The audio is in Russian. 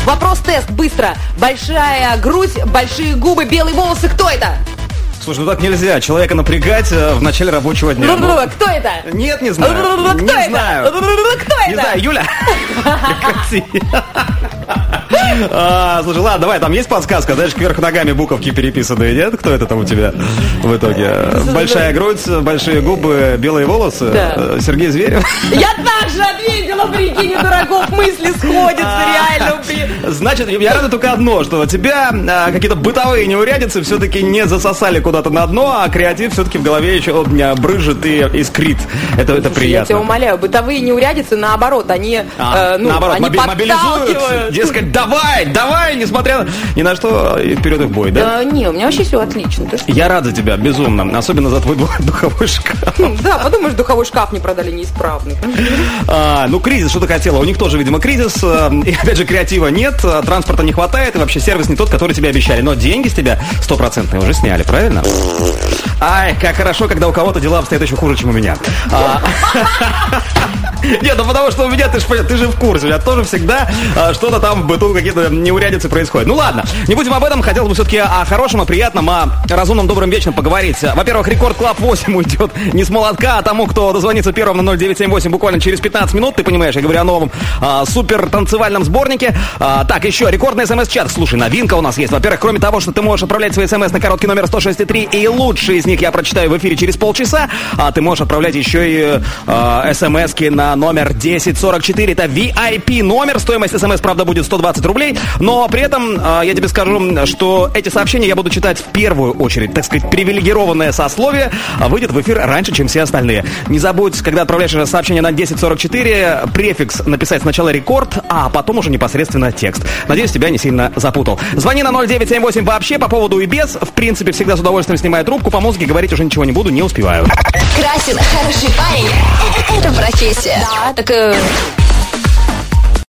Вопрос-тест, быстро. Большая грудь, большие губы, белые волосы. Кто это? Слушай, ну так нельзя. Человека напрягать в начале рабочего дня. Кто это? Нет, не знаю. Кто не это? знаю. Кто это? Не знаю, Юля. Прекрати. Слушай, ладно, давай, там есть подсказка, знаешь, кверх ногами буковки переписанные, нет? Кто это там у тебя в итоге? Большая грудь, большие губы, белые волосы. Да. Сергей Зверев. Я так же ответила, прикинь, у дураков мысли сходятся, реально, блин. Значит, я рада только одно, что тебя какие-то бытовые неурядицы все-таки не засосали куда-то на дно, а креатив все-таки в голове еще брыжет и искрит. Это приятно. Я тебя умоляю, бытовые неурядицы, наоборот, они, наоборот, они мобилизуют, дескать, давай, несмотря ни на что, и вперед и в бой, да? Не, у меня вообще все отлично. Я рад за тебя, безумно, особенно за твой духовой шкаф. Да, подумаешь, духовой шкаф не продали неисправный. Ну, кризис, что ты хотела? У них тоже, видимо, кризис, и опять же, креатива нет, транспорта не хватает, и вообще сервис не тот, который тебе обещали, но деньги с тебя 100% уже сняли, правильно? Ай, как хорошо, когда у кого-то дела обстоят еще хуже, чем у меня. Нет, ну потому что у меня, ты же в курсе, у меня тоже всегда что-то там в быту, какие-то неурядицы происходят. Ну ладно, не будем об этом, хотелось бы все-таки о хорошем, о приятном, о разумном, добром, вечном поговорить. Во-первых, Рекорд Клаб 8 уйдет не с молотка, а тому, кто дозвонится первым на 0978 буквально через 15 минут, ты понимаешь, я говорю о новом супер танцевальном сборнике. Так, еще рекордный смс-чат. Слушай, новинка у нас есть. Во-первых, кроме того, что ты можешь отправлять свои смс на короткий номер 106.3, и лучшие из них я прочитаю в эфире через полчаса, ты можешь отправлять еще и смс-ки на номер 1044. Это VIP номер. Стоимость смс, правда, будет 120 рублей. Но при этом я тебе скажу, что эти сообщения я буду читать в первую очередь. Так сказать, привилегированное сословие выйдет в эфир раньше, чем все остальные. Не забудь, когда отправляешь сообщение на 1044, префикс написать сначала рекорд, а потом уже непосредственно текст. Надеюсь, тебя не сильно запутал. Звони на 0978 вообще по поводу и без. В принципе, всегда с удовольствием снимаю трубку. По музыке говорить уже ничего не буду, не успеваю. Красин, хороший парень. Это профессия. Да, так